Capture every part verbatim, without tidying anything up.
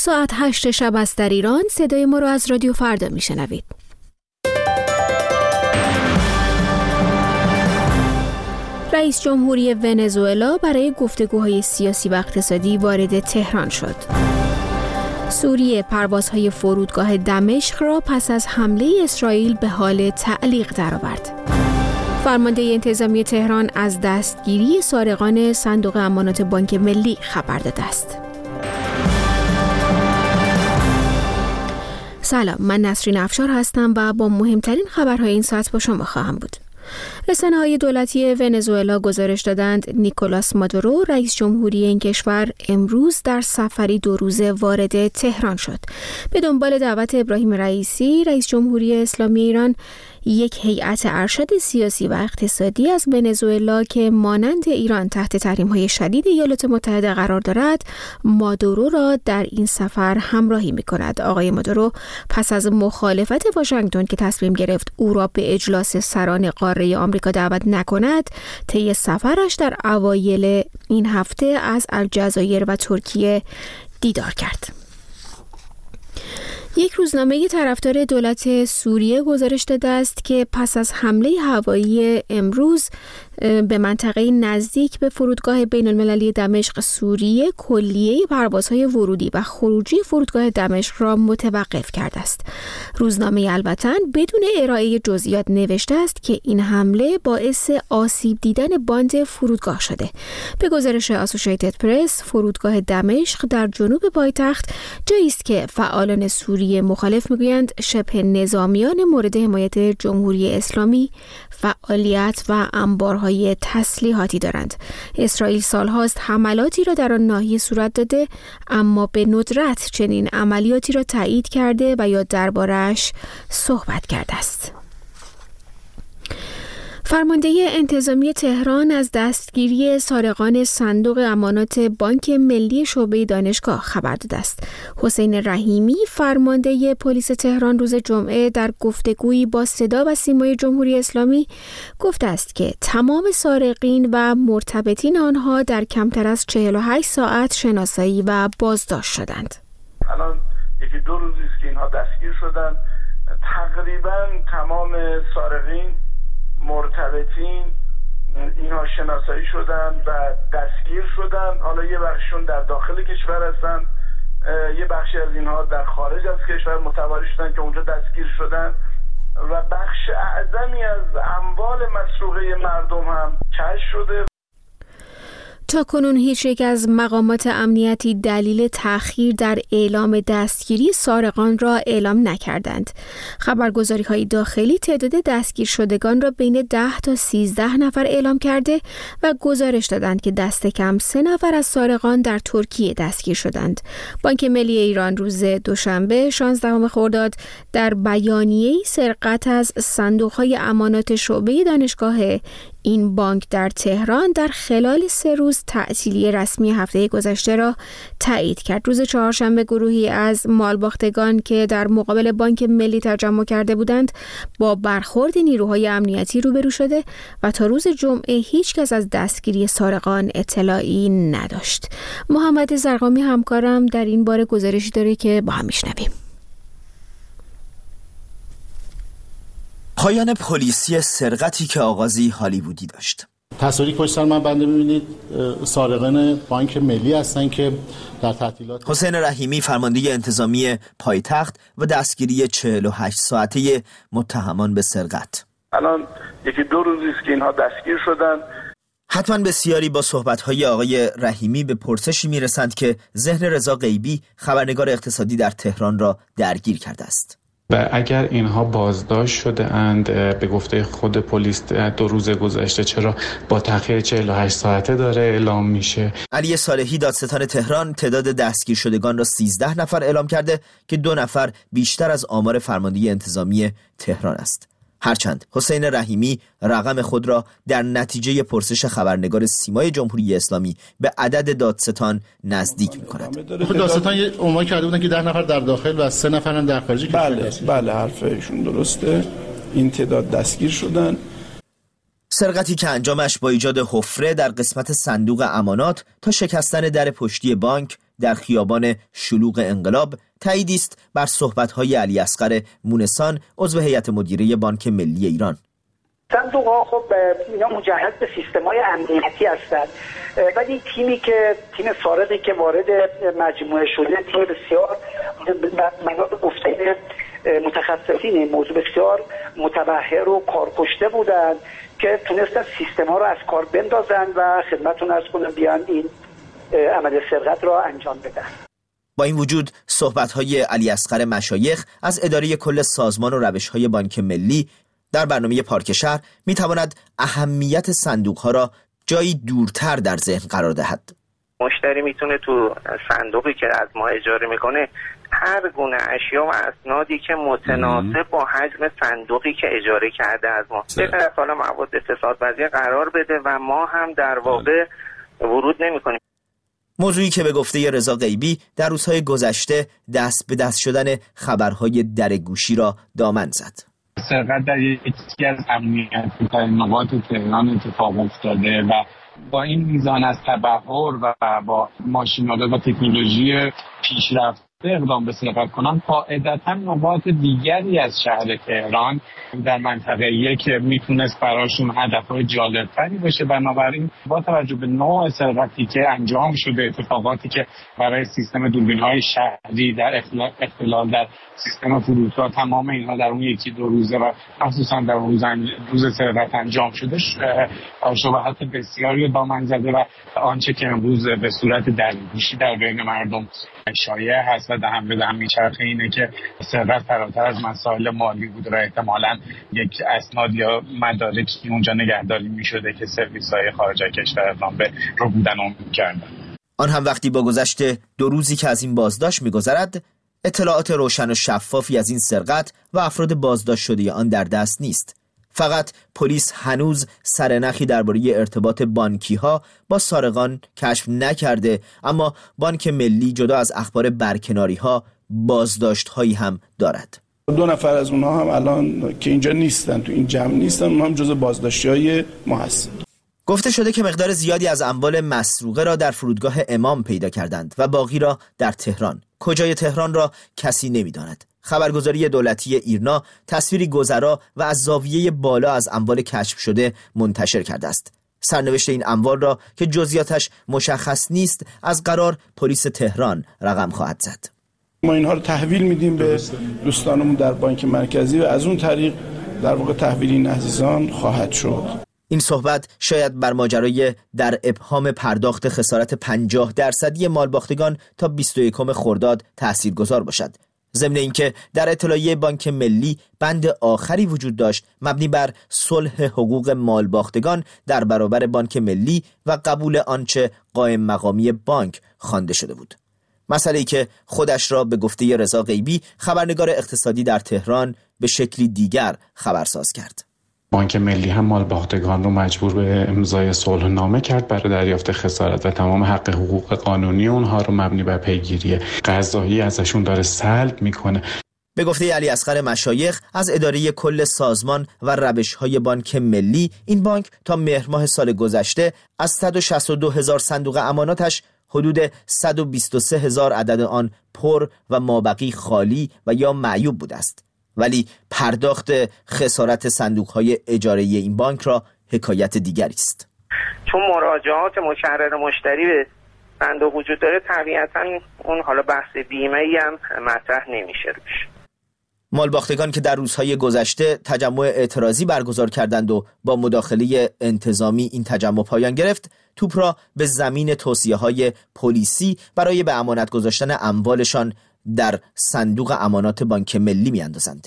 ساعت هشت شب است در ایران. صدای ما رو از رادیو فردا میشنوید. رئیس جمهوری ونزوئلا برای گفتگوهای سیاسی و اقتصادی وارد تهران شد. سوریه پروازهای فرودگاه دمشق را پس از حمله اسرائیل به حال تعلیق درآورد. فرمانده انتظامی تهران از دستگیری سارقان صندوق امانات بانک ملی خبر داده است. سلام، من نسرین افشار هستم و با مهمترین خبرهای این ساعت با شما خواهم بود. رسانه‌های دولتی ونزوئلا گزارش دادند نیکولاس مادورو رئیس جمهوری این کشور امروز در سفری دو روزه وارد تهران شد. به دنبال دعوت ابراهیم رئیسی رئیس جمهوری اسلامی ایران، یک هیئت ارشد سیاسی و اقتصادی از ونزوئلا که مانند ایران تحت تحریم‌های شدید ایالات متحده قرار دارد، مادورو را در این سفر همراهی می‌کند. آقای مادورو پس از مخالفت واشنگتن که تصمیم گرفت او را به اجلاس سران قاره آمریکا دعوت نکند، طی سفرش در اوایل این هفته از الجزایر و ترکیه دیدار کرد. یک روزنامه طرفدار دولت سوریه گزارش داده است که پس از حمله هوایی امروز به منطقه نزدیک به فرودگاه بین المللی دمشق، سوریه کلیه پروازهای ورودی و خروجی فرودگاه دمشق را متوقف کرده است. روزنامه الوطن بدون ارائه جزئیات نوشته است که این حمله باعث آسیب دیدن باند فرودگاه شده. به گزارش اسوسییتد پرس، فرودگاه دمشق در جنوب پایتخت جایی است که فعالان سوریه مخالف میگویند شبه نظامیان مورد حمایت جمهوری اسلامی فعالیت و انبارهای تسلیحاتی دارند. اسرائیل سالهاست حملاتی را در آن ناحیه صورت داده، اما به ندرت چنین عملیاتی را تایید کرده و یا درباره‌اش صحبت کرده است. فرمانده انتظامی تهران از دستگیری سارقان صندوق امانات بانک ملی شعبه دانشگاه خبر داده است. حسین رحیمی فرمانده پلیس تهران روز جمعه در گفتگویی با صدا و سیمای جمهوری اسلامی گفته است که تمام سارقین و مرتبطین آنها در کمتر از چهل و هشت ساعت شناسایی و بازداشت شدند. الان یکی دو روزی است که اینها دستگیر شدند. تقریبا تمام سارقین مرتبطین اینها شناسایی شدن و دستگیر شدن. حالا یه بخششون در داخل کشور هستن، یه بخشی از اینها در خارج از کشور متواری شدن که اونجا دستگیر شدن و بخش اعظمی از اموال مسروقه مردم هم کشف شده. تا کنون هیچ یک از مقامات امنیتی دلیل تأخیر در اعلام دستگیری سارقان را اعلام نکردند. خبرگزاری‌های داخلی تعداد دستگیر شدگان را بین ده تا سیزده نفر اعلام کرده و گزارش دادند که دست کم سه نفر از سارقان در ترکیه دستگیر شدند. بانک ملی ایران روز دوشنبه شانزدهم خرداد در بیانیه‌ای سرقت از صندوق‌های امانات شعبه دانشگاه این بانک در تهران در خلال سه روز تعطیلی رسمی هفته گذشته را تایید کرد. روز چهارشنبه گروهی از مالباختگان که در مقابل بانک ملی تجمع کرده بودند با برخورد نیروهای امنیتی روبرو شده و تا روز جمعه هیچ کس از دستگیری سارقان اطلاعی نداشت. محمد زرقامی همکارم در این باره گزارشی داره که با هم میشنویم. پایان پلیسی سرقتی که آغازی هالیوودی داشت. تصویری پشت سر من بنده می‌بینید سارقین بانک ملی هستن که در تعطیلات. حسین رحیمی فرمانده انتظامی پایتخت و دستگیری چهل و هشت ساعته متهمان به سرقت. الان یکی دو روزی است که اینها دستگیر شدن. حتما بسیاری با صحبت‌های آقای رحیمی به پرسشی میرسند که ذهن رضا غیبی خبرنگار اقتصادی در تهران را درگیر کرده است. و اگر اینها بازداشت شده اند به گفته خود پلیس دو روز گذشته، چرا با تأخیر چهل و هشت ساعته داره اعلام میشه؟ علی صالحی دادستان تهران تعداد دستگیر شدگان را سیزده نفر اعلام کرده که دو نفر بیشتر از آمار فرمانده انتظامی تهران است. هرچند حسین رحیمی رقم خود را در نتیجه پرسش خبرنگار سیمای جمهوری اسلامی به عدد دادستان نزدیک می‌کند. دادستان یه عنوان کرده بودن که ده نفر در داخل و سه نفر در خارج کشور. بله بله حرفشون درسته. این تعداد دستگیر شدن. سرقتی که انجامش با ایجاد حفره در قسمت صندوق امانات تا شکستن در پشتی بانک در خیابان شلوغ انقلاب تاییدی است بر صحبت‌های علیاصغر مونسان عضو هیئت مدیره بانک ملی ایران. صندوق‌ها خب اینا مجهز به سیستم‌های امنیتی هستند، ولی تیمی که تیم سارقی که وارد مجموعه شده تیم بسیار منابع گفته متخصصین موضوع بسیار متبحر و کارکشته بودند که تونستن سیستم‌ها رو از کار بندازن و خدمتتون عرض کنم بیان این عمل سرقت را انجام بدن. با این وجود صحبت‌های علیاصغر مشایخ از اداره کل سازمان و روش‌های بانک ملی در برنامه پارک شهر می‌تواند اهمیت صندوق‌ها را جایی دورتر در ذهن قرار دهد. مشتری میتونه تو صندوقی که از ما اجاره میکنه هر گونه اشیا و اسنادی که متناسب با حجم صندوقی که اجاره کرده از ما به طرف حالا مواد فسادپذیر قرار بده و ما هم در واقع ورود نمی‌کنیم. موضوعی که به گفته رضا غیبی در روزهای گذشته دست به دست شدن خبرهای درگوشی را دامن زد. سرقت در یکی از امنیتی ترین نقاط تهران اتفاق افتاده و با این میزان از تبحر و با ماشین‌آلات و تکنولوژی پیشرفته اقدام به سرقت کنان قاعدتاً نقاط دیگری از شهر تهران در منطقه یک میتونست براشون هدفهای جالبتری باشه. بنابراین با توجه به نوع سرقتی که انجام شده، اتفاقاتی که برای سیستم دوربین‌های شهری در اختلال در سیستم فرودگاه، تمام اینها در اون یکی دو روزه و خصوصا در روز روز سرقت انجام شده شبهات بسیاری دامن زده و آنچه که امروز به صورت درگوشی در بین مردم شایع هست و دهن به دهن میچرخه اینه که سرقت فراتر از مسائل مالی بوده و احتمالاً یک اسناد یا مدارکی اونجا نگهداری میشده که سرویس‌های خارج از کشور اقدام به رو بودن اون می‌کردن. آن هم وقتی با گذشت دو روزی که از این بازداشت می‌گذرد، اطلاعات روشن و شفافی از این سرقت و افراد بازداشت شده آن در دست نیست. فقط پلیس هنوز سرنخی درباره ارتباط بانکی‌ها با سارقان کشف نکرده، اما بانک ملی جدا از اخبار برکناری‌ها بازداشت‌هایی هم دارد. دو نفر از اونها هم الان که اینجا نیستن، تو این جمع نیستن، اونها هم جزو بازداشتی‌های ما هستن. گفته شده که مقدار زیادی از اموال مسروقه را در فرودگاه امام پیدا کردند و باقی را در تهران. کجای تهران را کسی نمی‌داند. خبرگزاری دولتی ایرنا تصویری گذرا و از زاویه بالا از اموال کشف شده منتشر کرده است. سرنوشت این اموال را که جزئیاتش مشخص نیست از قرار پلیس تهران رقم خواهد زد. ما اینها رو تحویل میدیم به دوستانمون در بانک مرکزی و از اون طریق در واقع تحویل این عزیزان خواهد شد. این صحبت شاید بر ماجرای در ابهام پرداخت خسارت پنجاه درصدی مالباختگان تا بیست و یکم خرداد تاثیرگذار باشد. ضمن اینکه در اطلاعیه بانک ملی بند آخری وجود داشت مبنی بر صلح حقوق مالباختگان در برابر بانک ملی و قبول آنچه قائم مقامی بانک خوانده شده بود. مسئله‌ای که خودش را به گفته رضا غیبی خبرنگار اقتصادی در تهران به شکلی دیگر خبرساز کرد. بانک ملی هم مالباختگان رو مجبور به امضای صلح‌نامه کرد برای دریافت خسارت و تمام حق حقوق قانونی اونها رو مبنی بر پیگیری قضایی ازشون داره سلب میکنه. به گفته علیاصغر مشایخ از اداره کل سازمان و روش‌های بانک ملی، این بانک تا مهر ماه سال گذشته از صد و شصت و دو هزار صندوق اماناتش حدود صد و بیست و سه هزار عدد آن پر و مابقی خالی و یا معیوب بوده است. ولی پرداخت خسارت صندوق‌های اجاره‌ای این بانک را حکایت دیگری است. چون مراجعات مکرر مشتری به صندوق وجود داره، طبیعتاً اون حالا بحث بیمه‌ای هم مطرح نمیشه روش. مالباختگان که در روزهای گذشته تجمع اعتراضی برگزار کردند و با مداخله انتظامی این تجمع پایان گرفت، توپ را به زمین توصیه‌های پلیسی برای به امانت گذاشتن اموالشان در صندوق امانات بانک ملی میاندازند.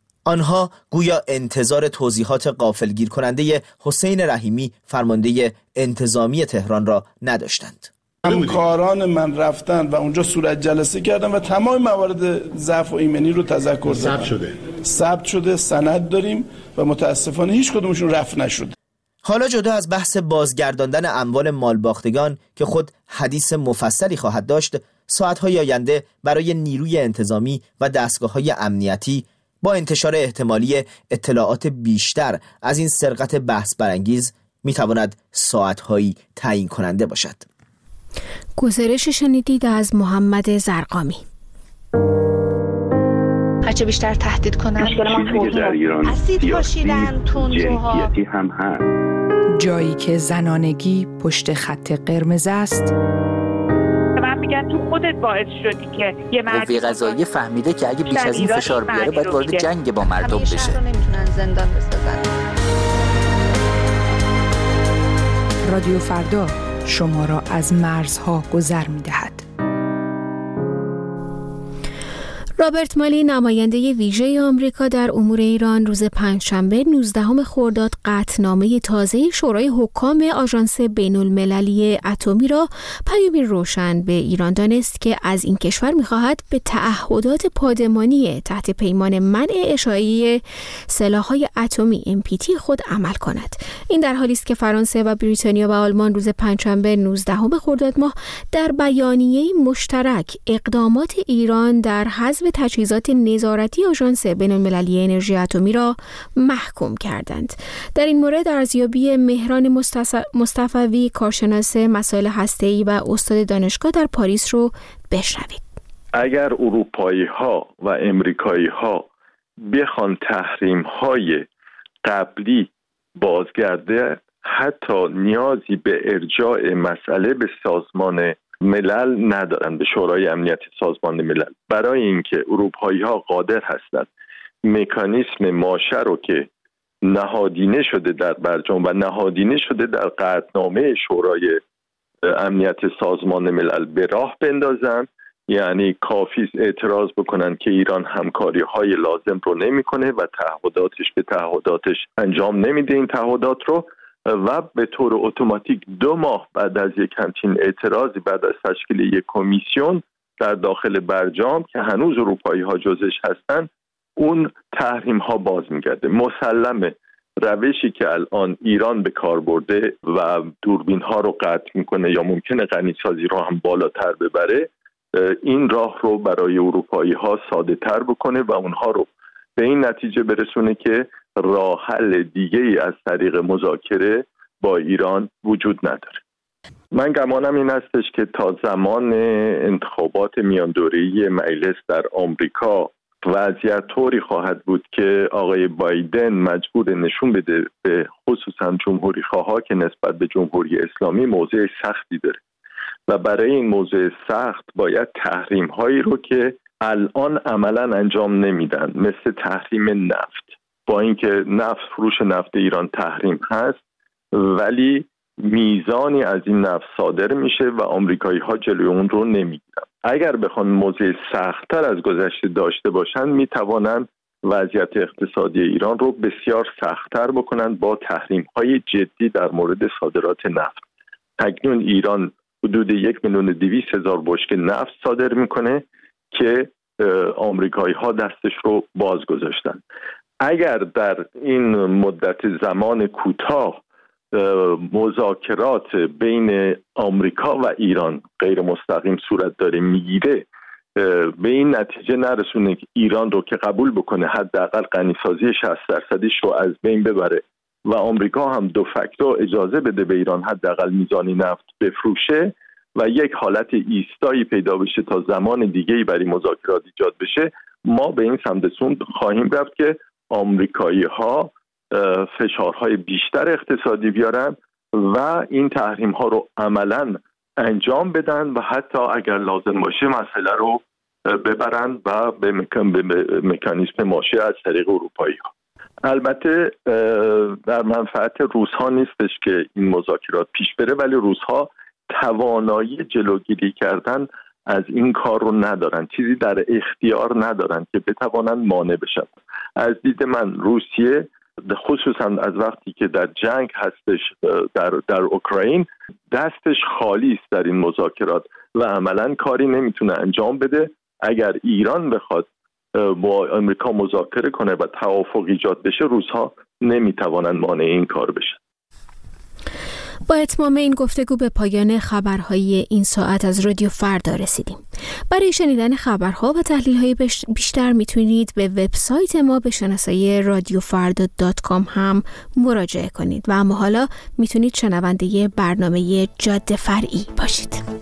آنها گویا انتظار توضیحات غافلگیر کننده حسین رحیمی فرمانده انتظامی تهران را نداشتند. همکاران من رفتن و اونجا صورت جلسه کردن و تمام موارد ضعف و ایمنی رو تذکر دادن. ثبت شده. ثبت شده، سند داریم و متاسفانه هیچ کدومشون رفع نشد. حالا جدا از بحث بازگرداندن اموال مالباختگان که خود حدیث مفصلی خواهد داشت، ساعت‌های آینده برای نیروی انتظامی و دستگاه‌های امنیتی با انتشار احتمالی اطلاعات بیشتر از این سرقت بحث برانگیز می‌تواند ساعت‌هایی تعیین کننده باشد. گزارش شنیدید از محمد زرقامی. هرچه بیشتر تهدید کنن چیزی که در ایران اسید پاشیدن تندروها هم هست. جایی که زنانگی پشت خط قرمز است. من میگن تو خودت باعث شدی که یه مرد قوه قضاییه فهمیده که اگه بیش از این فشار بیاره باید وارد جنگ با مردم بشه. همیشه رو نمیتونن زندان بسازن. رادیو فردا شما را از مرزها گذر می‌دهد. رابرت مالی نماینده ویژه آمریکا در امور ایران روز پنجشنبه نوزدهم خرداد قطعنامه تازه شورای حکام آژانس بین‌المللی اتمی را پیامی روشن به ایران دانست که از این کشور می‌خواهد به تعهدات پادمانی تحت پیمان منع اشاعه سلاح‌های اتمی ام پی تی خود عمل کند. این در حالی است که فرانسه و بریتانیا و آلمان روز پنجشنبه نوزدهم خرداد ماه در بیانیه مشترک اقدامات ایران در حذف تجهیزات نظارتی آژانس بین‌المللی انرژی اتمی را محکوم کردند. در این مورد ارزیابی مهران مصطفوی کارشناس مسائل هسته‌ای و استاد دانشگاه در پاریس رو بشنوید. اگر اروپایی ها و امریکایی ها بخوان تحریم های قبلی بازگرده، حتی نیازی به ارجاع مسئله به سازمان ملل ندارن، به شورای امنیت سازمان ملل، برای اینکه اروپایی ها قادر هستند مکانیسم ماشه رو که نهادینه شده در برجام و نهادینه شده در قطعنامه شورای امنیت سازمان ملل به راه بندازن. یعنی کافی اعتراض بکنن که ایران همکاری های لازم رو نمیکنه و تعهداتش به تعهداتش انجام نمیده این تعهدات رو، و به طور اتوماتیک دو ماه بعد از یک همچین اعتراضی، بعد از تشکیل یک کمیسیون در داخل برجام که هنوز اروپایی ها جزش هستن، اون تحریم ها باز میگرده. مسلمه روشی که الان ایران به کار برده و دوربین ها رو قطع میکنه یا ممکنه غنیسازی رو هم بالاتر ببره، این راه رو برای اروپایی ها ساده تر بکنه و اونها رو به این نتیجه برسونه که راه حل دیگه ای از طریق مذاکره با ایران وجود نداره. من گمانم این هستش که تا زمان انتخابات میاندوره‌ای مجلس در آمریکا وضعیت طوری خواهد بود که آقای بایدن مجبور نشون بده به خصوصا جمهوری خواها که نسبت به جمهوری اسلامی موضع سختی داره و برای این موضع سخت باید تحریم هایی رو که الان عملا انجام نمیدن، مثل تحریم نفت، با اینکه نفت فروش نفت ایران تحریم هست ولی میزانی از این نفت صادر میشه و آمریکایی ها جلوی اون رو نمیگیرن. اگر بخوان موضع سخت‌تر از گذشته داشته باشن میتوانن وضعیت اقتصادی ایران رو بسیار سخت‌تر بکنن با تحریم های جدی در مورد صادرات نفت. اکنون ایران حدود یک میلیون و دویست هزار بشکه نفت صادر میکنه که آمریکایی ها دستش رو باز گذاشتن. اگر در این مدت زمان کوتاه مذاکرات بین آمریکا و ایران غیر مستقیم صورت داره میگیره، به این نتیجه نرسونه که ایران رو که قبول بکنه حداقل غنیسازی شصت درصدیش رو از بین ببره و آمریکا هم دو فاکتور اجازه بده به ایران حداقل میزانی نفت بفروشه و یک حالت ایستایی پیدا بشه تا زمان دیگه‌ای برای مذاکرات ایجاد بشه، ما به این سمت سمت خواهیم رفت که آمریکایی ها فشارهای بیشتر اقتصادی بیارن و این تحریم ها رو عملاً انجام بدن و حتی اگر لازم باشه مسئله رو ببرن و به مکانیسم ماشه از طریق اروپایی ها. البته در منفعت روس ها نیستش که این مذاکرات پیش بره، ولی روس ها توانایی جلوگیری کردن از این کار رو ندارن، چیزی در اختیار ندارن که بتوانن مانع بشن. از دید من روسیه خصوصا از وقتی که در جنگ هستش در در اوکراین دستش خالی است در این مذاکرات و عملا کاری نمیتونه انجام بده. اگر ایران بخواد با آمریکا مذاکره کنه و توافق ایجاد بشه، روس‌ها نمیتوانند مانع این کار بشن. با اتمام این گفتگو به پایان خبرهای این ساعت از رادیو فردا رسیدیم. برای شنیدن خبرها و تحلیل‌های بیشتر میتونید به وبسایت ما به شناسایی رادیو فردا دات کام هم مراجعه کنید و اما حالا میتونید شنونده برنامه جاده فرعی باشید.